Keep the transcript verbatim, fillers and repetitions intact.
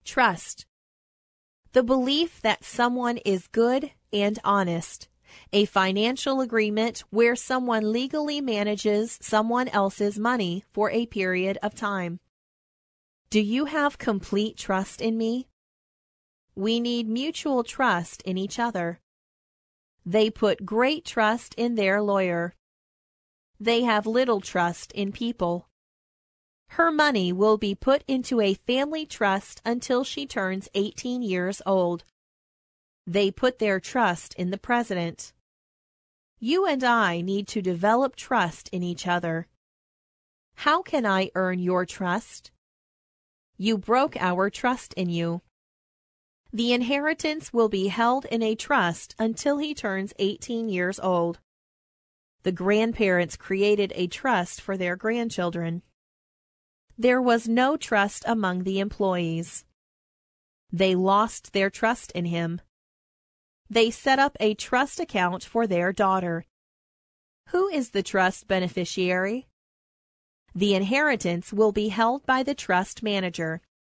Trust. The belief that someone is good and honest. A financial agreement where someone legally manages someone else's money for a period of time. Do you have complete trust in me? We need mutual trust in each other. They put great trust in their lawyer. They have little trust in people. Her money will be put into a family trust until she turns eighteen years old. They put their trust in the president. You and I need to develop trust in each other. How can I earn your trust? You broke our trust in you. The inheritance will be held in a trust until he turns eighteen years old. The grandparents created a trust for their grandchildren. There was no trust among the employees. They lost their trust in him. They set up a trust account for their daughter. Who is the trust beneficiary? The inheritance will be held by the trust manager.